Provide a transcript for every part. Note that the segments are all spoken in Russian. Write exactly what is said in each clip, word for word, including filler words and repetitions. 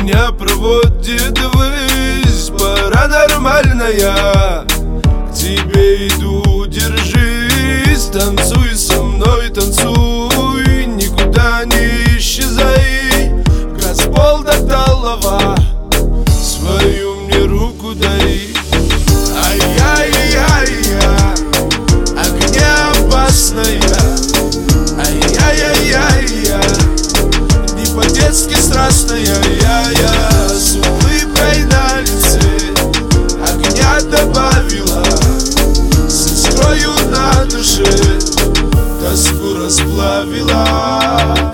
меня проводит ввысь паранормальная. К тебе иду, держись, танцуй со мной, танцуй, никуда не исчезай. Газпол до талого, свою мне руку дай. Ай-яй-яй-я, огнеопасная. Ай-яй-яй-я, не по-детски страстная. Я-я, с улыбкой на лице огня добавила, с искрою на душе тоску расплавила.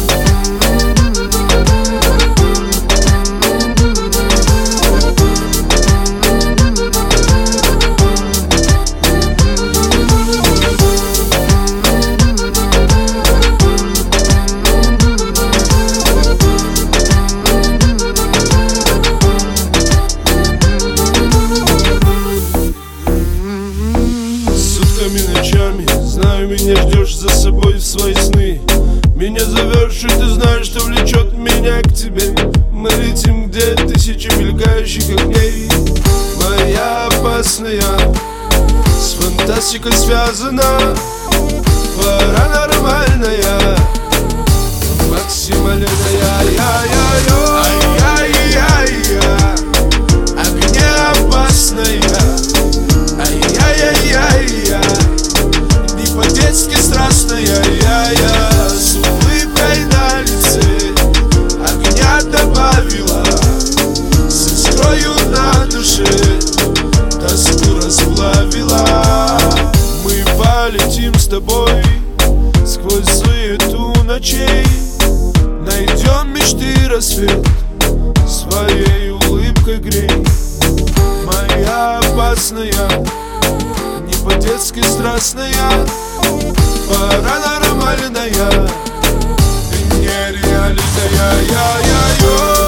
Ночами, знаю, меня ждешь за собой в свои сны. Меня зовешь, и ты знаешь, что влечет меня к тебе. Мы летим, где тысячи мелькающих огней. Моя опасная, с фантастикой связана, паранормальная, максимальная. Я-я-я, ай-яй-яй-я, огнеопасная. Ай-яй-яй-яй-я, не по-детски страстная. Я-я, с улыбкой на лице огня добавила, с искрою на душе тоску расплавила. Мы полетим с тобой сквозь суету ночей, найдем мечты рассвет, своей улыбкой грей. Моя опасная, не по-детски страстная, паранормальная, ты нереальная. Я-я-я.